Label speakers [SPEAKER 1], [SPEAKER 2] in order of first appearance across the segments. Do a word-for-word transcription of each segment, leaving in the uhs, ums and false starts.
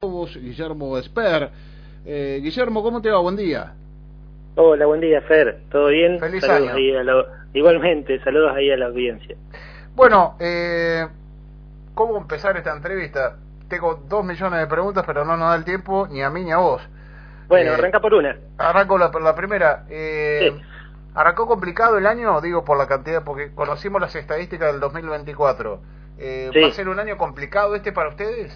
[SPEAKER 1] Guillermo Esper. Eh, Guillermo, ¿cómo te va? Buen día.
[SPEAKER 2] Hola, buen día, Fer. ¿Todo bien?
[SPEAKER 1] Feliz
[SPEAKER 2] saludos
[SPEAKER 1] año.
[SPEAKER 2] Ahí a la, igualmente, saludos ahí a la audiencia.
[SPEAKER 1] Bueno, eh, ¿cómo empezar esta entrevista? Tengo dos millones de preguntas, pero no nos da el tiempo ni a mí ni a vos.
[SPEAKER 2] Bueno,
[SPEAKER 1] Eh,
[SPEAKER 2] arranca por una.
[SPEAKER 1] Arranco la, la primera. Eh,
[SPEAKER 2] Sí.
[SPEAKER 1] ¿Arrancó complicado el año? Digo, por la cantidad, porque conocimos las estadísticas del dos mil veinticuatro. Eh,
[SPEAKER 2] Sí.
[SPEAKER 1] ¿Va a ser un año complicado este para ustedes?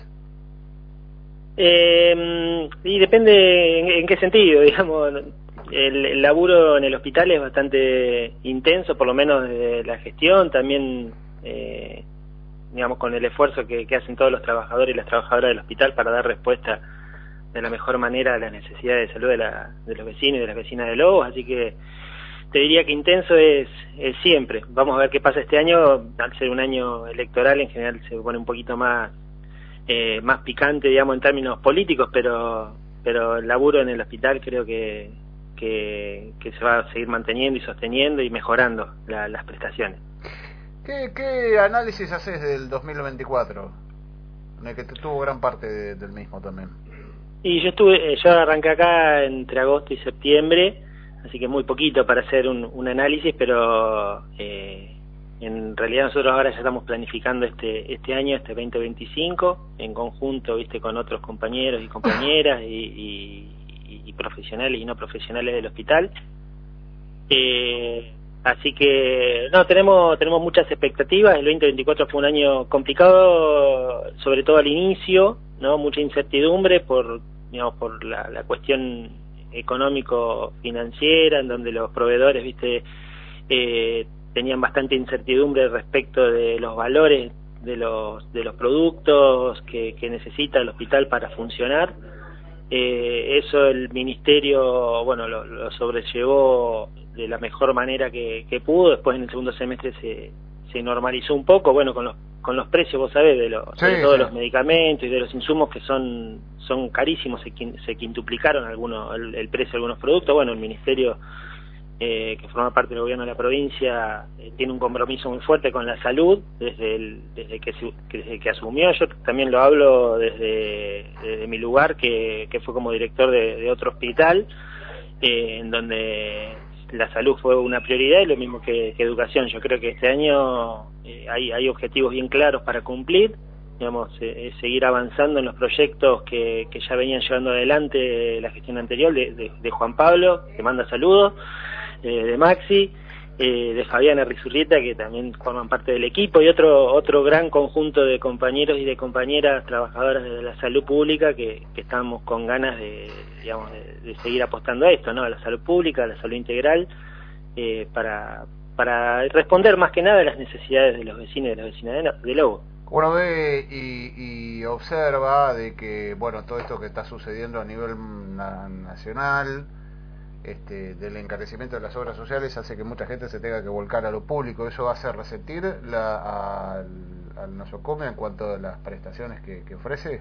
[SPEAKER 2] Eh, y depende en, en qué sentido, digamos. El, el laburo en el hospital es bastante intenso, por lo menos de la gestión, también, eh, digamos, con el esfuerzo que, que hacen todos los trabajadores y las trabajadoras del hospital para dar respuesta de la mejor manera a las necesidades de salud de, la, de los vecinos y de las vecinas de Lobos, así que te diría que intenso es, es siempre. Vamos a ver qué pasa este año. Al ser un año electoral, en general se pone un poquito más eh, más picante, digamos, en términos políticos, pero pero el laburo en el hospital creo que, que, que se va a seguir manteniendo y sosteniendo y mejorando la, las prestaciones.
[SPEAKER 1] ¿Qué, ¿Qué análisis haces del dos mil veinticuatro? En el que tuvo gran parte de, del mismo también.
[SPEAKER 2] Y yo estuve, yo arranqué acá entre agosto y septiembre, así que muy poquito para hacer un, un análisis, pero eh, en realidad nosotros ahora ya estamos planificando este este año, este veinte veinticinco, en conjunto, viste, con otros compañeros y compañeras y, y, y profesionales y no profesionales del hospital. Eh, así que no, tenemos tenemos muchas expectativas. El veinte veinticuatro fue un año complicado, sobre todo al inicio, no, mucha incertidumbre por, digamos, por la, la cuestión económico-financiera, en donde los proveedores, viste, eh, tenían bastante incertidumbre respecto de los valores de los de los productos que, que necesita el hospital para funcionar. Eh, eso el ministerio, bueno, lo, lo sobrellevó de la mejor manera que, que pudo. Después en el segundo semestre se, se normalizó un poco, bueno, con los con los precios, vos sabés, de los,
[SPEAKER 1] Sí,
[SPEAKER 2] sobre todo
[SPEAKER 1] sí.
[SPEAKER 2] los medicamentos y de los insumos que son son carísimos, se, quin, se quintuplicaron algunos el, el precio de algunos productos. Bueno, el ministerio, eh, que forma parte del gobierno de la provincia, eh, tiene un compromiso muy fuerte con la salud desde el, desde que, su, que desde que asumió. Yo también lo hablo desde, desde mi lugar, que, que fue como director de, de otro hospital, eh, en donde la salud fue una prioridad, y lo mismo que, que educación. Yo creo que este año eh, hay, hay objetivos bien claros para cumplir, digamos, eh, seguir avanzando en los proyectos que, que ya venían llevando adelante la gestión anterior de, de, de Juan Pablo, que manda saludos, eh, de Maxi, eh, de Fabiana Rizurrieta, que también forman parte del equipo, y otro otro gran conjunto de compañeros y de compañeras trabajadoras de la salud pública que, que estamos con ganas de, digamos, de, de seguir apostando a esto, ¿no? A la salud pública, a la salud integral, eh, para para responder más que nada a las necesidades de los vecinos y de las vecinas de, de Lobo.
[SPEAKER 1] Uno ve y, y observa de que, bueno, todo esto que está sucediendo a nivel na nacional, este, del encarecimiento de las obras sociales, hace que mucha gente se tenga que volcar a lo público. Eso hace resentir la, al, al nosocomio en cuanto a las prestaciones que, que ofrece.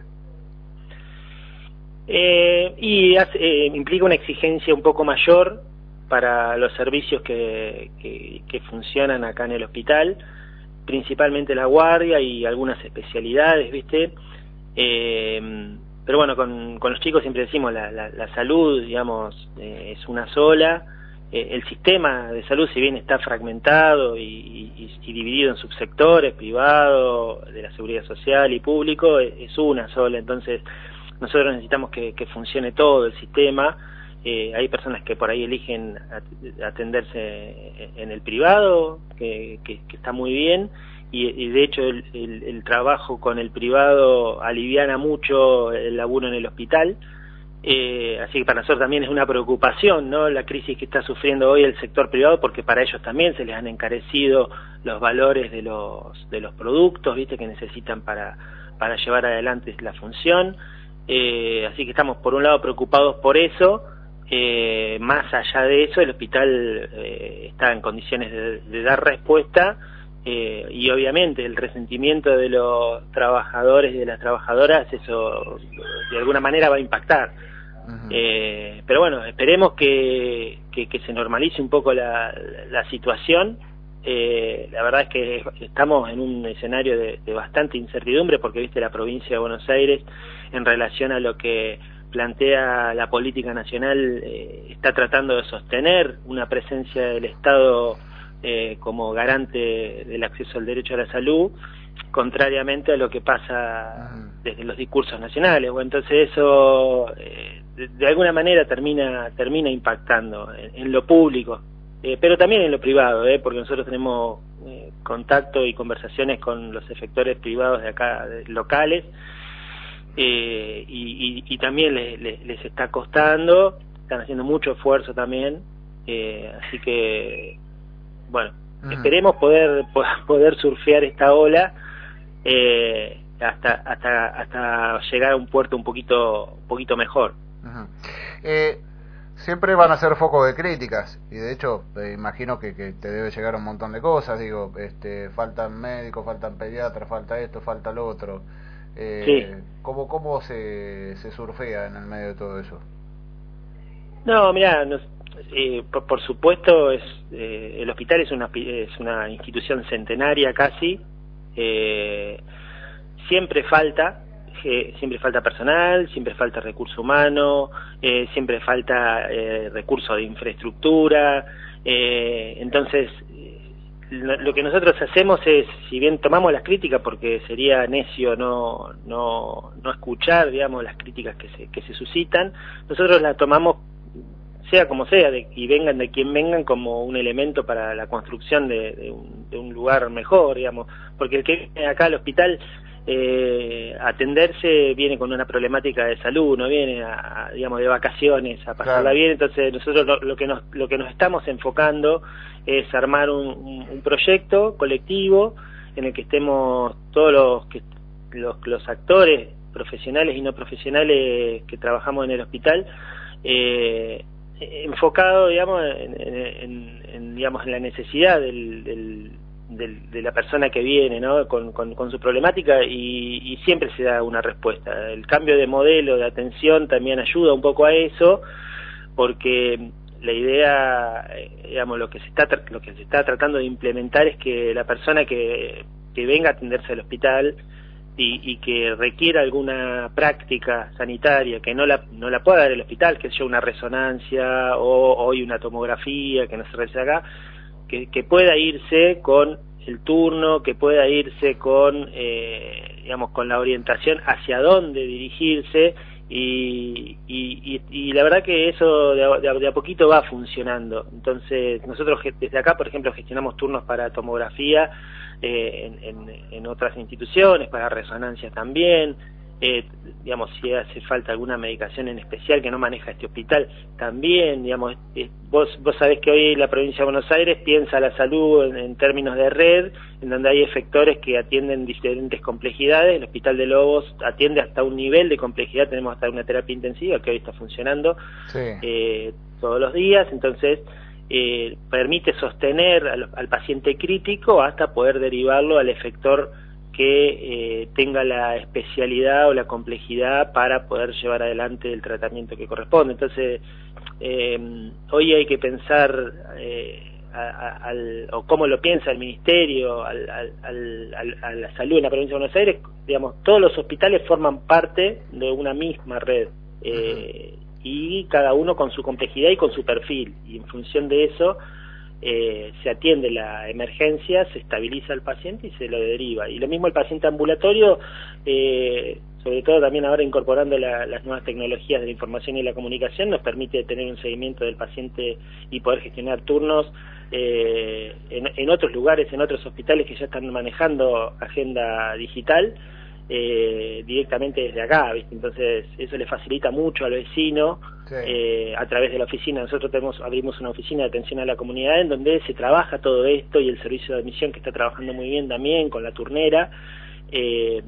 [SPEAKER 2] Eh, y hace, eh, implica una exigencia un poco mayor para los servicios que, que, que funcionan acá en el hospital, principalmente la guardia y algunas especialidades, ¿viste? Eh, pero bueno, con, con los chicos siempre decimos, la, la, la salud, digamos, eh, es una sola. Eh, el sistema de salud, si bien está fragmentado y, y, y dividido en subsectores, privado, de la seguridad social y público, es, es una sola. Entonces nosotros necesitamos que, que funcione todo el sistema. Eh, hay personas que por ahí eligen atenderse en el privado, que, que, que está muy bien, y, y de hecho el, el, el trabajo con el privado aliviana mucho el laburo en el hospital. Eh, así que para nosotros también es una preocupación, ¿no?, la crisis que está sufriendo hoy el sector privado, porque para ellos también se les han encarecido los valores de los de los productos, viste, que necesitan para para llevar adelante la función. Eh, así que estamos por un lado preocupados por eso. Eh, más allá de eso, el hospital eh, está en condiciones de, de dar respuesta, eh, y obviamente el resentimiento de los trabajadores y de las trabajadoras, eso de alguna manera va a impactar. Uh-huh. eh, pero bueno, esperemos que, que, que se normalice un poco la, la, la situación, eh, la verdad es que estamos en un escenario de, de bastante incertidumbre, porque viste la provincia de Buenos Aires, en relación a lo que plantea la política nacional, eh, está tratando de sostener una presencia del Estado eh, como garante del acceso al derecho a la salud, contrariamente a lo que pasa desde los discursos nacionales. Bueno, entonces eso eh, de, de alguna manera termina termina impactando en, en lo público, eh, pero también en lo privado, eh, porque nosotros tenemos eh, contacto y conversaciones con los efectores privados de acá, de, locales, eh, y, y, y también les, les, les está costando, están haciendo mucho esfuerzo también, eh, así que bueno, uh-huh. esperemos poder poder surfear esta ola eh, hasta hasta hasta llegar a un puerto un poquito un poquito mejor.
[SPEAKER 1] Uh-huh. eh, siempre van a ser foco de críticas, y de hecho eh, imagino que, que te debe llegar un montón de cosas, digo, este faltan médicos, faltan pediatras, falta esto, falta lo otro. Eh,
[SPEAKER 2] sí.
[SPEAKER 1] ¿Cómo, cómo se, se surfea en el medio de todo eso?
[SPEAKER 2] No, mirá, nos, eh, por, por supuesto, es eh, el hospital es una, es una institución centenaria casi, eh, siempre falta, eh, siempre falta personal, siempre falta recurso humano, eh, siempre falta eh, recurso de infraestructura, eh, entonces lo que nosotros hacemos es, si bien tomamos las críticas, porque sería necio no no no escuchar, digamos, las críticas que se que se suscitan, nosotros las tomamos, sea como sea, de, y vengan de quien vengan, como un elemento para la construcción de, de, un, de un lugar mejor, digamos, porque el que viene acá al hospital eh, a atenderse viene con una problemática de salud, no viene a, a digamos, de vacaciones a pasarla claro. bien. Entonces nosotros lo, lo que nos lo que nos estamos enfocando es armar un, un, un proyecto colectivo en el que estemos todos los que los, los actores profesionales y no profesionales que trabajamos en el hospital, eh, enfocado, digamos, en, en, en, digamos, en la necesidad del, del, del, de la persona que viene, ¿no? Con, con, con su problemática, y, y siempre se da una respuesta. El cambio de modelo de atención también ayuda un poco a eso, porque la idea, digamos, lo que se está lo que se está tratando de implementar es que la persona que, que venga a atenderse al hospital y, y que requiera alguna práctica sanitaria que no la no la pueda dar el hospital, que sea una resonancia o hoy una tomografía que no se realiza acá, que, que pueda irse con el turno, que pueda irse con eh, digamos con la orientación hacia dónde dirigirse. Y, y, y, y la verdad que eso de a, de, a, de a poquito va funcionando. Entonces nosotros desde acá, por ejemplo, gestionamos turnos para tomografía eh, en, en, en otras instituciones, para resonancias también, eh, digamos, si hace falta alguna medicación en especial que no maneja este hospital también, digamos, eh, vos vos sabés que hoy la provincia de Buenos Aires piensa la salud en, en términos de red, en donde hay efectores que atienden diferentes complejidades. El Hospital de Lobos atiende hasta un nivel de complejidad, tenemos hasta una terapia intensiva que hoy está funcionando sí. eh, todos los días, entonces eh, permite sostener al, al paciente crítico hasta poder derivarlo al efector que eh, tenga la especialidad o la complejidad para poder llevar adelante el tratamiento que corresponde. Entonces, eh, hoy hay que pensar eh, a, a, al, o cómo lo piensa el Ministerio al, al, al, a la salud en la provincia de Buenos Aires. Digamos, todos los hospitales forman parte de una misma red, eh, uh-huh. y cada uno con su complejidad y con su perfil, y en función de eso Eh, se atiende la emergencia, se estabiliza al paciente y se lo deriva. Y lo mismo el paciente ambulatorio, eh, sobre todo también ahora incorporando la, las nuevas tecnologías de la información y la comunicación, nos permite tener un seguimiento del paciente y poder gestionar turnos eh, en, en otros lugares, en otros hospitales que ya están manejando agenda digital eh, directamente desde acá, ¿viste? Entonces eso le facilita mucho al vecino. Sí. Eh, a través de la oficina. Nosotros tenemos, abrimos una oficina de atención a la comunidad en donde se trabaja todo esto, y el servicio de admisión que está trabajando muy bien también con la turnera, eh,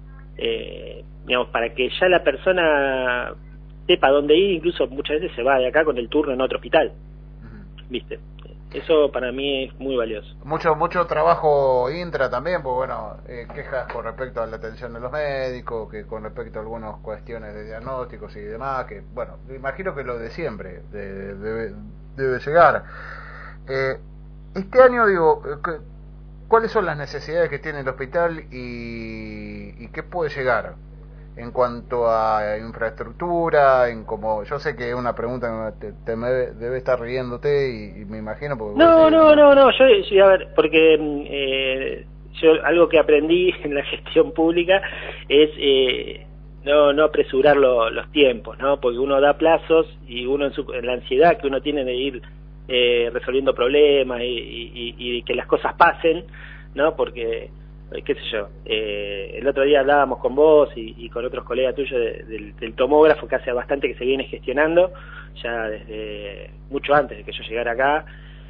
[SPEAKER 2] eh, digamos, para que ya la persona sepa dónde ir. Incluso muchas veces se va de acá con el turno en otro hospital, uh-huh. ¿viste? Eso para mí es muy valioso.
[SPEAKER 1] Mucho mucho trabajo intra también, pues bueno, eh, quejas con respecto a la atención de los médicos, que con respecto a algunas cuestiones de diagnósticos y demás, que bueno, me imagino que lo de siempre de, de, debe llegar. Eh, Este año, digo, ¿cuáles son las necesidades que tiene el hospital y, y qué puede llegar en cuanto a infraestructura, en como yo sé que es una pregunta que te, te me debe estar riéndote y, y me imagino porque
[SPEAKER 2] no,
[SPEAKER 1] decís,
[SPEAKER 2] no, no, no, yo, yo, a ver, porque eh, yo algo que aprendí en la gestión pública es eh, no no apresurar lo, los tiempos, ¿no? Porque uno da plazos y uno en, su, en la ansiedad que uno tiene de ir eh, resolviendo problemas y, y, y que las cosas pasen, ¿no? Porque qué sé yo, eh, el otro día hablábamos con vos y, y con otros colegas tuyos de, del, del tomógrafo que hace bastante que se viene gestionando, ya desde mucho antes de que yo llegara acá,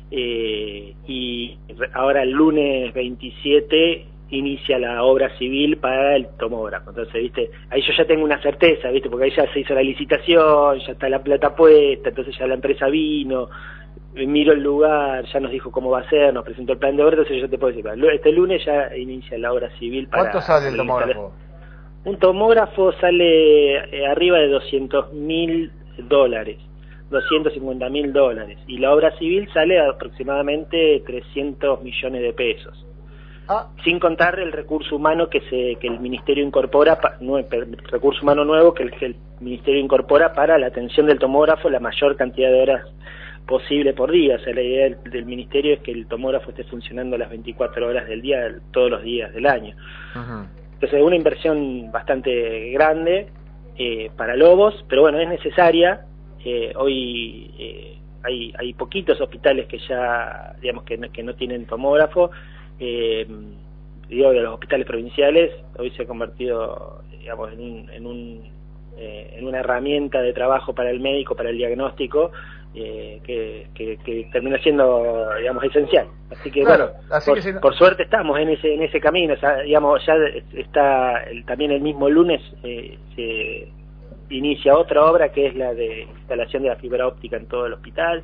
[SPEAKER 2] eh, y ahora el lunes veintisiete inicia la obra civil para el tomógrafo. Entonces, viste, ahí yo ya tengo una certeza, viste, porque ahí ya se hizo la licitación, ya está la plata puesta, entonces ya la empresa vino, miro el lugar, ya nos dijo cómo va a ser, nos presentó el plan de obra, entonces yo te puedo decir, este lunes ya inicia la obra civil para...
[SPEAKER 1] ¿Cuánto sale el tomógrafo?
[SPEAKER 2] Un tomógrafo sale eh, arriba de doscientos mil dólares, doscientos cincuenta mil dólares, y la obra civil sale aproximadamente trescientos millones de pesos. Ah. Sin contar el recurso humano que se que el ministerio incorpora, pa, no, el recurso humano nuevo que el, que el ministerio incorpora para la atención del tomógrafo, la mayor cantidad de horas posible por día. O sea, la idea del, del ministerio es que el tomógrafo esté funcionando las veinticuatro horas del día, todos los días del año. Uh-huh. Entonces es una inversión bastante grande eh, para Lobos, pero bueno, es necesaria. Eh, hoy eh, hay, hay poquitos hospitales que ya, digamos, que no, que no tienen tomógrafo. Eh, digo, de los hospitales provinciales, hoy se ha convertido, digamos, en un, en un eh, en una herramienta de trabajo para el médico, para el diagnóstico, eh, que, que, que termina siendo, digamos, esencial. Así que claro, bueno, así por, que si no... por suerte estamos en ese en ese camino. O sea, digamos, ya está el, también el mismo lunes eh, se inicia otra obra que es la de instalación de la fibra óptica en todo el hospital.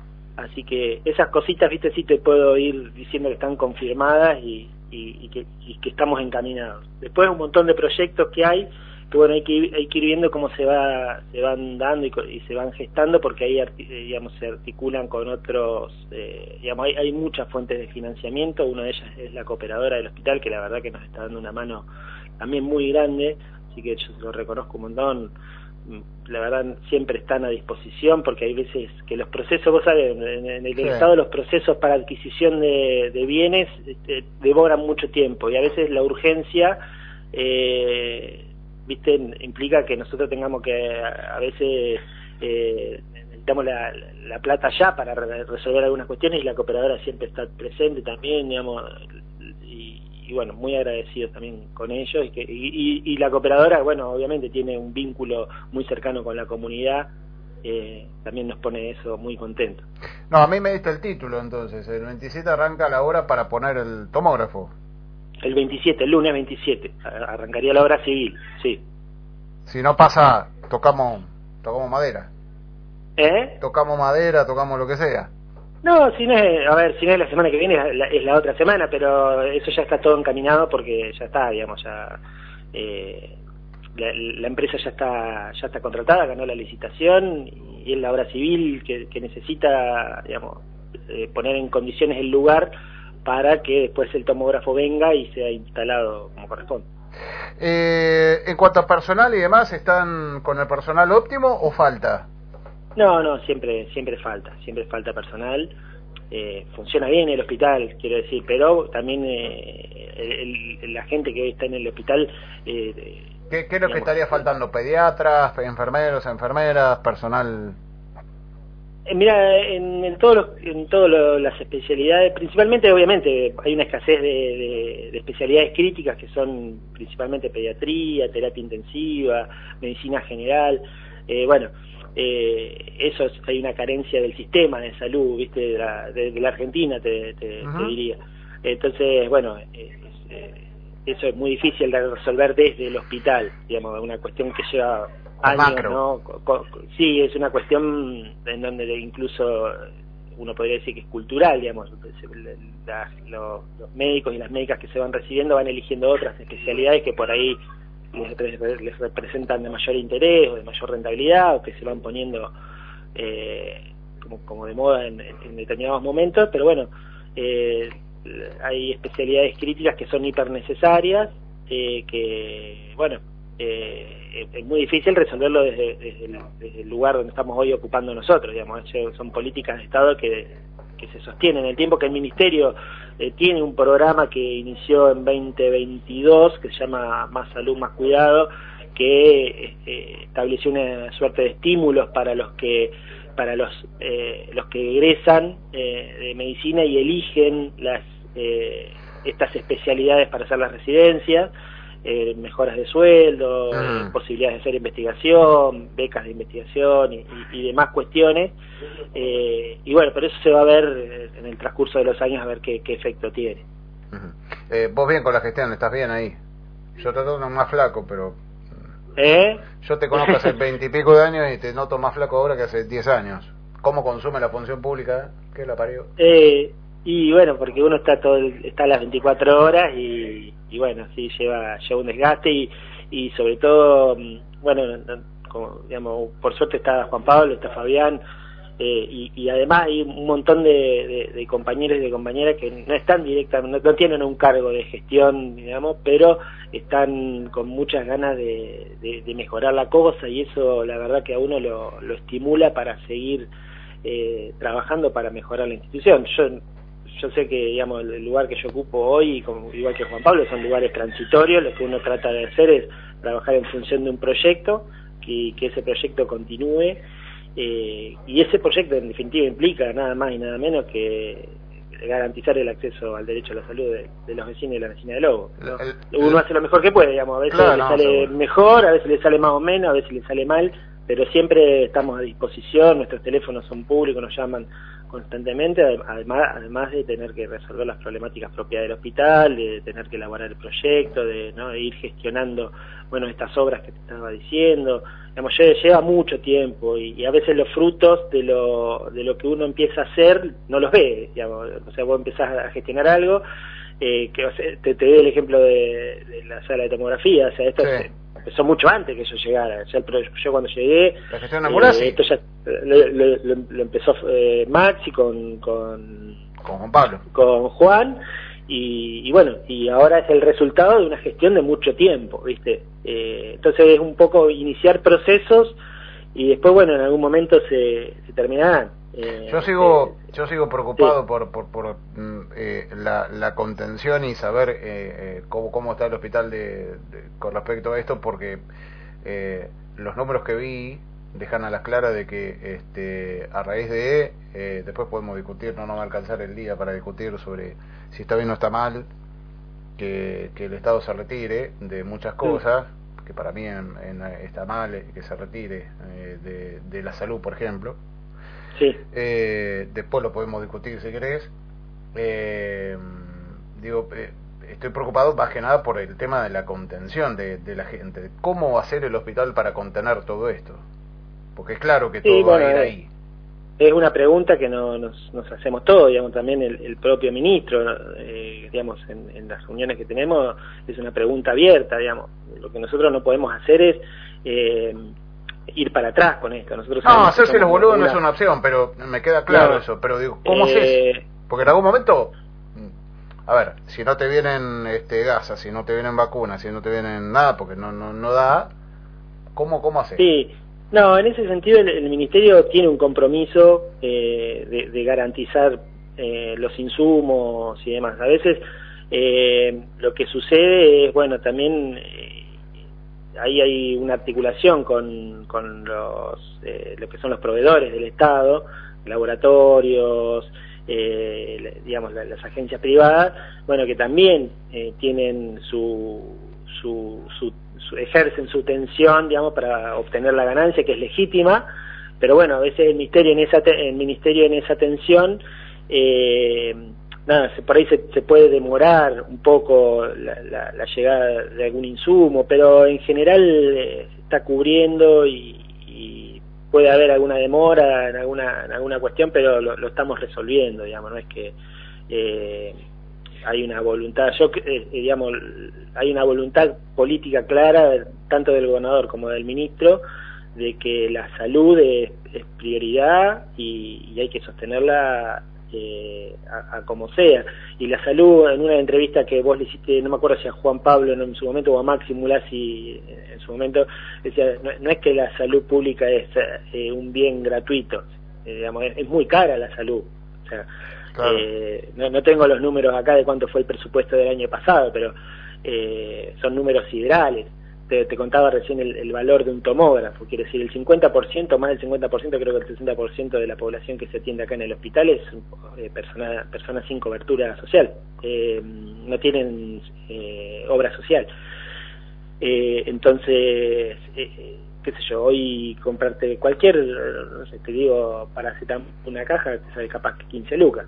[SPEAKER 2] Así que esas cositas, viste, sí te puedo ir diciendo que están confirmadas y, y, y, que, y que estamos encaminados. Después un montón de proyectos que hay, que bueno, hay que ir, hay que ir viendo cómo se va se van dando y, y se van gestando, porque ahí, digamos, se articulan con otros, eh, digamos, hay, hay muchas fuentes de financiamiento. Una de ellas es la cooperadora del hospital, que la verdad que nos está dando una mano también muy grande, así que yo se lo reconozco un montón. La verdad siempre están a disposición, porque hay veces que los procesos, vos sabés, en, en el sí. Estado los procesos para adquisición de, de bienes este, demoran mucho tiempo, y a veces la urgencia eh, viste, implica que nosotros tengamos que a, a veces eh, necesitamos la, la plata ya para re resolver algunas cuestiones, y la cooperadora siempre está presente también, digamos, y y bueno, muy agradecidos también con ellos, y, que, y, y, y la cooperadora, bueno, obviamente tiene un vínculo muy cercano con la comunidad, eh, también nos pone eso muy contento.
[SPEAKER 1] No, a mí me diste el título entonces, el veintisiete arranca la hora para poner el tomógrafo.
[SPEAKER 2] El veintisiete, el lunes veintisiete, arrancaría la obra civil, sí.
[SPEAKER 1] Si no pasa, tocamos, tocamos madera.
[SPEAKER 2] ¿Eh?
[SPEAKER 1] Tocamos madera, tocamos lo que sea.
[SPEAKER 2] No, si no es, a ver, si no es la semana que viene, es la, es la otra semana, pero eso ya está todo encaminado, porque ya está, digamos, ya eh, la, la empresa ya está ya está contratada, ganó la licitación, y es la obra civil que, que necesita, digamos, eh, poner en condiciones el lugar para que después el tomógrafo venga y sea instalado como corresponde.
[SPEAKER 1] Eh, en cuanto a personal y demás, ¿están con el personal óptimo o falta?
[SPEAKER 2] No, no, siempre siempre falta, siempre falta personal. Eh, funciona bien el hospital, quiero decir, pero también eh, el, el, la gente que hoy está en el hospital... Eh,
[SPEAKER 1] ¿Qué, ¿Qué es lo que estaría faltando? ¿Pediatras, enfermeros, enfermeras, personal...?
[SPEAKER 2] Eh, mira, en, en todos los, en todas las especialidades, principalmente, obviamente, hay una escasez de, de, de especialidades críticas, que son principalmente pediatría, terapia intensiva, medicina general, eh, bueno... Eh, eso es, hay una carencia del sistema de salud, viste, de la, de, de la Argentina, te, te, uh-huh. te diría. Entonces, bueno, es, es, eso es muy difícil de resolver desde el hospital, digamos, una cuestión que lleva años, macro. ¿No? Co, co, sí, es una cuestión en donde incluso uno podría decir que es cultural, digamos, la, los, los médicos y las médicas que se van recibiendo van eligiendo otras especialidades que por ahí Les, les representan de mayor interés o de mayor rentabilidad, o que se van poniendo eh, como, como de moda en, en determinados momentos, pero bueno, eh, hay especialidades críticas que son hiper necesarias, eh, que, bueno, eh, es muy difícil resolverlo desde, desde, el, desde el lugar donde estamos hoy ocupando nosotros, digamos. Son políticas de Estado que, que se sostienen. En el tiempo que el Ministerio eh, tiene un programa que inició en veinte veintidós, que se llama Más Salud, Más Cuidado, que eh, estableció una suerte de estímulos para los que para los eh, los que egresan eh, de medicina y eligen las eh, estas especialidades para hacer las residencias, eh, mejoras de sueldo, uh-huh. eh, posibilidades de hacer investigación, becas de investigación y, y, y demás cuestiones, eh, y bueno, pero eso se va a ver en el transcurso de los años, a ver qué, qué efecto tiene.
[SPEAKER 1] Uh-huh. eh, vos bien con la gestión, estás bien ahí. Yo te noto más flaco, pero
[SPEAKER 2] ¿Eh?
[SPEAKER 1] yo te conozco hace veintipico de años y te noto más flaco ahora que hace diez años. ¿Cómo consume la función pública? ¿Qué la parió?
[SPEAKER 2] Eh, y bueno, porque uno está todo el, está a las veinticuatro horas y, y bueno, sí, lleva, lleva un desgaste y, y sobre todo, bueno, como, digamos, por suerte está Juan Pablo, está Fabián, eh, y, y además hay un montón de, de, de compañeros y de compañeras que no están directamente, no, no tienen un cargo de gestión, digamos, pero están con muchas ganas de, de, de mejorar la cosa, y eso la verdad que a uno lo, lo estimula para seguir eh, trabajando para mejorar la institución. Yo yo sé que, digamos, el lugar que yo ocupo hoy, como, igual que Juan Pablo, son lugares transitorios. Lo que uno trata de hacer es trabajar en función de un proyecto, que, que ese proyecto continúe, eh, y ese proyecto en definitiva implica nada más y nada menos que garantizar el acceso al derecho a la salud de, de los vecinos y la vecina de Lobo, ¿no? El, el, Uno hace lo mejor que puede, digamos, a veces claro, le no, sale seguro. mejor, a veces le sale más o menos, a veces le sale mal, pero siempre estamos a disposición, nuestros teléfonos son públicos, nos llaman constantemente, además, además de tener que resolver las problemáticas propias del hospital, de tener que elaborar el proyecto, de, ¿no? de ir gestionando, bueno, estas obras que te estaba diciendo. Digamos, lleva mucho tiempo y, y a veces los frutos de lo de lo que uno empieza a hacer no los ve, digamos. O sea, vos empezás a gestionar algo, eh, que o sea, te, te doy el ejemplo de, de la sala de tomografía, o sea, esto sí. empezó mucho antes que yo llegara. Ya el, yo cuando llegué,
[SPEAKER 1] la gestión eh,
[SPEAKER 2] esto ya lo, lo, lo, lo empezó eh, Maxi con, con
[SPEAKER 1] con Juan Pablo,
[SPEAKER 2] con Juan. Y, y bueno, y ahora es el resultado de una gestión de mucho tiempo, ¿viste? Eh, entonces es un poco iniciar procesos y después, bueno, en algún momento se, se terminarán. Eh,
[SPEAKER 1] yo sigo
[SPEAKER 2] eh,
[SPEAKER 1] yo sigo preocupado
[SPEAKER 2] sí.
[SPEAKER 1] por por, por eh, la, la contención y saber eh, eh, cómo, cómo está el hospital de, de, con respecto a esto, porque eh, los números que vi dejan a las claras de que este a raíz de eh, después podemos discutir, no nos va a alcanzar el día para discutir sobre si está bien o está mal que, que el Estado se retire de muchas cosas, mm. que para mí en, en, está mal que se retire eh, de, de la salud, por ejemplo.
[SPEAKER 2] Sí.
[SPEAKER 1] Eh, después lo podemos discutir si querés. Eh, digo, eh, estoy preocupado más que nada por el tema de la contención de, de la gente. ¿Cómo va a ser el hospital para contener todo esto? Porque es claro que todo sí, bueno, va a ir ahí.
[SPEAKER 2] Es una pregunta que no, nos, nos hacemos todos, digamos, también el, el propio ministro, eh, digamos, en, en las reuniones que tenemos, es una pregunta abierta, digamos. Lo que nosotros no podemos hacer es eh, ir para atrás con esto. Nosotros
[SPEAKER 1] no, hacerse los boludos no es una opción, pero me queda claro no, eso, pero digo, ¿cómo
[SPEAKER 2] eh,
[SPEAKER 1] haces? Porque en algún momento, a ver, si no te vienen este gasas, si no te vienen vacunas, si no te vienen nada, porque no no no da, ¿cómo, cómo haces?
[SPEAKER 2] Sí. No, en ese sentido el, el Ministerio tiene un compromiso eh, de, de garantizar eh, los insumos y demás. A veces eh, lo que sucede es, bueno, también eh, ahí hay una articulación con, con los, eh, lo que son los proveedores del Estado, laboratorios, eh, digamos, las, las agencias privadas, bueno, que también eh, tienen su, su, su ejercen su tensión, digamos, para obtener la ganancia, que es legítima, pero bueno, a veces el ministerio en esa te, el ministerio en esa tensión, eh, nada, se, por ahí se, se puede demorar un poco la, la, la llegada de algún insumo, pero en general eh, se está cubriendo y, y puede haber alguna demora en alguna en alguna cuestión, pero lo, lo estamos resolviendo, digamos, no es que eh, hay una voluntad, yo eh, digamos, hay una voluntad política clara, tanto del gobernador como del ministro, de que la salud es, es prioridad y, y hay que sostenerla eh, a, a como sea. Y la salud, en una entrevista que vos le hiciste, no me acuerdo si a Juan Pablo en su momento o a Maxi Mulasi en su momento, decía, no, no es que la salud pública es eh, un bien gratuito, eh, digamos, es, es muy cara la salud. O sea, claro. eh, no, no tengo los números acá de cuánto fue el presupuesto del año pasado, pero eh, son números siderales. Te, te contaba recién el, el valor de un tomógrafo, quiere decir el cincuenta por ciento, más del cincuenta por ciento, creo que el sesenta por ciento de la población que se atiende acá en el hospital es eh, persona, personas sin cobertura social, eh, no tienen eh, obra social. Eh, entonces, eh, qué sé yo, hoy comprarte cualquier, no sé, te digo, paracetamol, una caja, te sale capaz que quince lucas.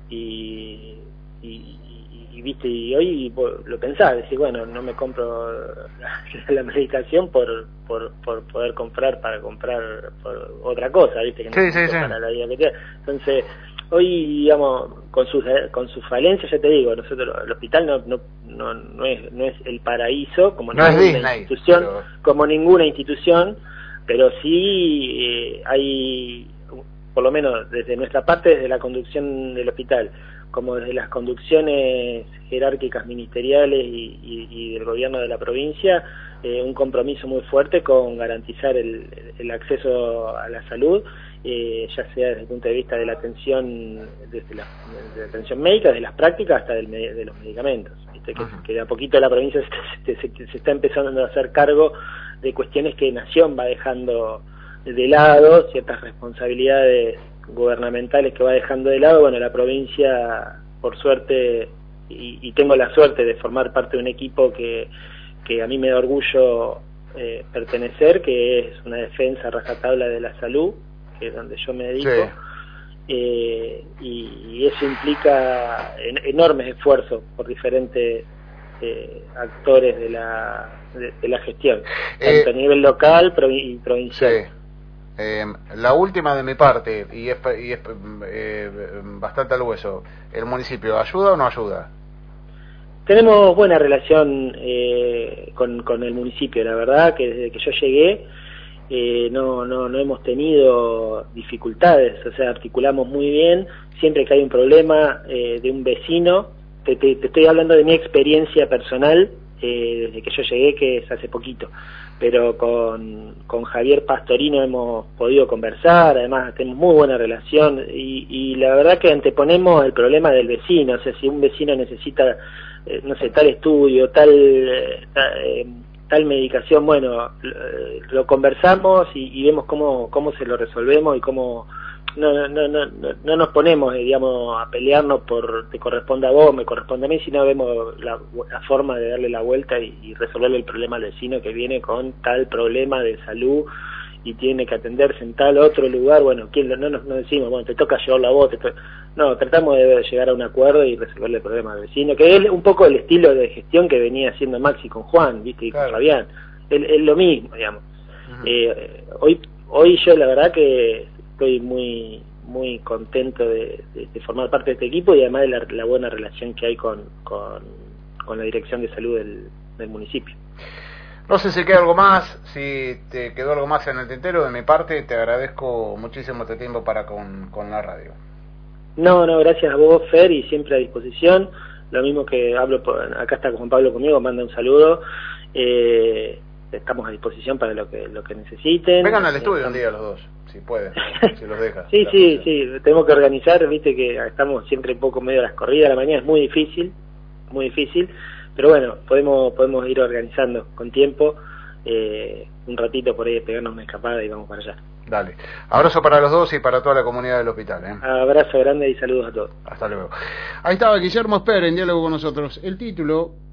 [SPEAKER 2] Y, y Y, viste, y hoy lo pensás, decís, bueno, no me compro la, la medicación por, por por poder comprar para comprar por otra cosa, viste, que no
[SPEAKER 1] sí, sí, sí.
[SPEAKER 2] para la vida que tiene. Entonces, hoy, digamos, con sus con sus falencias, ya te digo, nosotros, el hospital no no no, no es no es el paraíso como
[SPEAKER 1] no
[SPEAKER 2] ninguna
[SPEAKER 1] es Disney,
[SPEAKER 2] institución,
[SPEAKER 1] pero...
[SPEAKER 2] como ninguna institución, pero sí eh, hay, por lo menos desde nuestra parte, desde la conducción del hospital, como desde las conducciones jerárquicas ministeriales y, y, y del gobierno de la provincia, eh, un compromiso muy fuerte con garantizar el, el acceso a la salud, eh, ya sea desde el punto de vista de la atención, desde la, de la atención médica, de las prácticas hasta del, de los medicamentos. ¿Viste? Que, que de a poquito la provincia se, se, se está empezando a hacer cargo de cuestiones que Nación va dejando de lado, ciertas responsabilidades gubernamentales que va dejando de lado. Bueno, la provincia, por suerte, y, y tengo la suerte de formar parte de un equipo que, que a mí me da orgullo eh, pertenecer, que es una defensa a rajatabla de la salud, que es donde yo me dedico, sí. eh, y, y eso implica en, enormes esfuerzos por diferentes eh, actores de la, de, de la gestión,
[SPEAKER 1] eh,
[SPEAKER 2] tanto a nivel local y provincial.
[SPEAKER 1] Sí. Eh, la última de mi parte, y es, y es eh, bastante al hueso, ¿el municipio ayuda o no ayuda?
[SPEAKER 2] Tenemos buena relación eh, con, con el municipio, la verdad que desde que yo llegué eh, no, no, no hemos tenido dificultades, o sea, articulamos muy bien. Siempre que hay un problema eh, de un vecino, te, te, te estoy hablando de mi experiencia personal eh, desde que yo llegué, que es hace poquito, pero con, con Javier Pastorino hemos podido conversar, además tenemos muy buena relación, y, y la verdad que anteponemos el problema del vecino. O sea, si un vecino necesita, eh, no sé, tal estudio, tal, eh, tal, eh, tal medicación, bueno, lo, lo conversamos y, y vemos cómo, cómo se lo resolvemos y cómo... No, no, no, no, no nos ponemos, eh, digamos, a pelearnos por te corresponde a vos, me corresponde a mí, sino vemos la, la forma de darle la vuelta y, y resolverle el problema al vecino que viene con tal problema de salud y tiene que atenderse en tal otro lugar. Bueno, ¿quién lo, no nos no decimos, bueno, te toca llevarlo a vos, te to... no, tratamos de llegar a un acuerdo y resolverle el problema al vecino, que es un poco el estilo de gestión que venía haciendo Maxi con Juan, ¿viste? Y claro. Con Fabián, es, es lo mismo, digamos. Uh-huh. eh, hoy, hoy yo la verdad que estoy muy muy contento de, de, de formar parte de este equipo, y además de la, la buena relación que hay con, con, con la Dirección de Salud del, del municipio.
[SPEAKER 1] No sé si queda algo más, si te quedó algo más en el tintero. De mi parte, te agradezco muchísimo este tiempo para con, con la radio.
[SPEAKER 2] No, no, gracias a vos, Fer, y siempre a disposición. Lo mismo que hablo, por, acá está Juan Pablo conmigo, manda un saludo. Eh, estamos a disposición para lo que lo que necesiten.
[SPEAKER 1] Vengan al estudio un día los dos, si pueden, si los dejas.
[SPEAKER 2] sí, sí, sí, tenemos que organizar, viste que estamos siempre un poco medio a las corridas, a la mañana es muy difícil, muy difícil, pero bueno, podemos podemos ir organizando con tiempo, eh, un ratito por ahí, pegarnos una escapada y vamos para allá.
[SPEAKER 1] Dale, abrazo para los dos y para toda la comunidad del hospital, ¿eh?
[SPEAKER 2] Abrazo grande y saludos a todos.
[SPEAKER 1] Hasta luego. Ahí estaba Guillermo Esper en diálogo con nosotros. El título